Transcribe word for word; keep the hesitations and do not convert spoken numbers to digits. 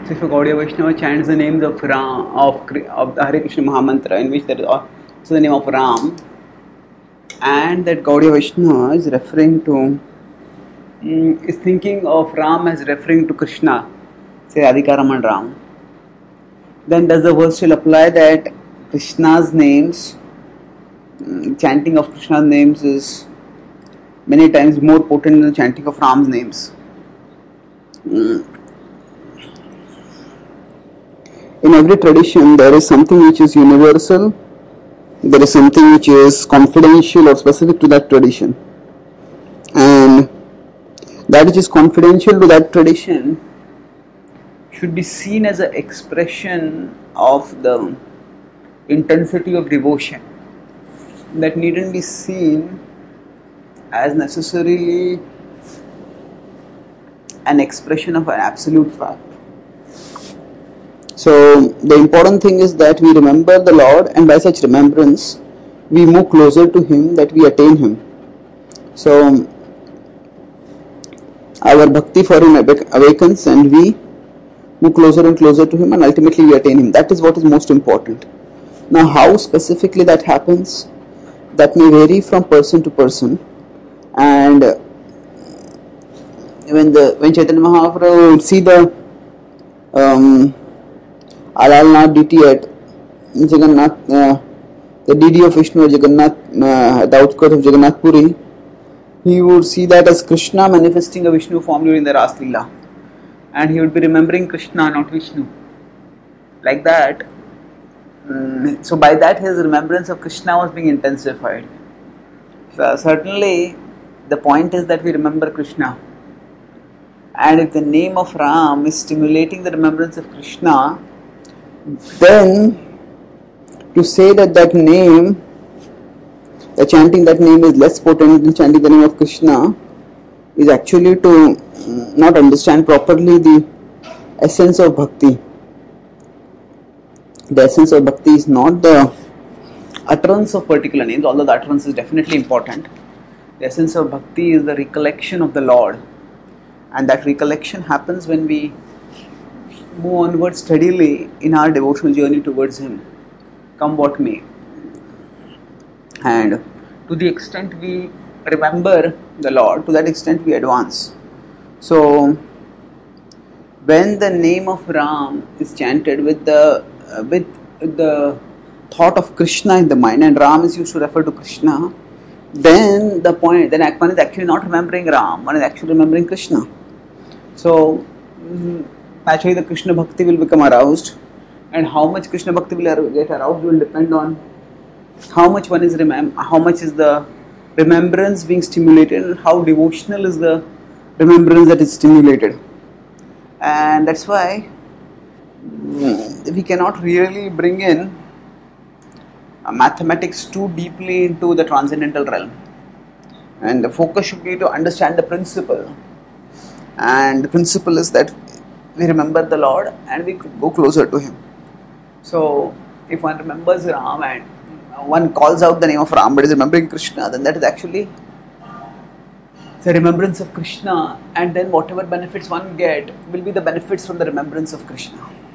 So if a Gaudiya Vaishnava chants the names of Ram, of, of the Hare Krishna Mahamantra, in which there is also the name of Ram, and that Gaudiya Vaishnava is referring to, mm, is thinking of Ram as referring to Krishna, say Radhika Raman Ram, then does the verse still apply that Krishna's names, mm, chanting of Krishna's names is many times more potent than the chanting of Ram's names? Mm. In every tradition, there is something which is universal, there is something which is confidential or specific to that tradition, and that which is confidential to that tradition should be seen as an expression of the intensity of devotion. That needn't be seen as necessarily an expression of an absolute fact. So the important thing is that we remember the Lord, and by such remembrance we move closer to Him, that we attain Him. So our bhakti for Him awakens and we move closer and closer to Him, and ultimately we attain Him. That is what is most important. Now how specifically that happens, that may vary from person to person, and when the when Chaitanya Mahaprabhu would see the um, Alalnath D T at Jagannath, uh, the D D of Vishnu at Jagannath, uh, the outskirts of Jagannath Puri, he would see that as Krishna manifesting a Vishnu form during the Ras Leela, and he would be remembering Krishna, not Vishnu. Like that, um, so by that his remembrance of Krishna was being intensified. So certainly, the point is that we remember Krishna, and if the name of Ram is stimulating the remembrance of Krishna, then to say that that name, the chanting that name is less potent than chanting the name of Krishna, is actually to not understand properly the essence of bhakti. The essence of bhakti is not the utterance of particular names, although the utterance is definitely important. The essence of bhakti is the recollection of the Lord, and that recollection happens when we move onward steadily in our devotional journey towards Him, come what may. And to the extent we remember the Lord, to that extent we advance. So when the name of Ram is chanted with the uh, with the thought of Krishna in the mind, and Ram is used to refer to Krishna, then the point, then one is actually not remembering Ram, one is actually remembering Krishna. So naturally the Krishna bhakti will become aroused, and how much Krishna bhakti will get aroused will depend on how much one is remem- how much is the remembrance being stimulated, and how devotional is the remembrance that is stimulated. And that's why we cannot really bring in mathematics too deeply into the transcendental realm, and the focus should be to understand the principle. And the principle is that we remember the Lord and we go closer to Him. So if one remembers Ram and one calls out the name of Ram but is remembering Krishna, then that is actually the remembrance of Krishna, and then whatever benefits one get will be the benefits from the remembrance of Krishna.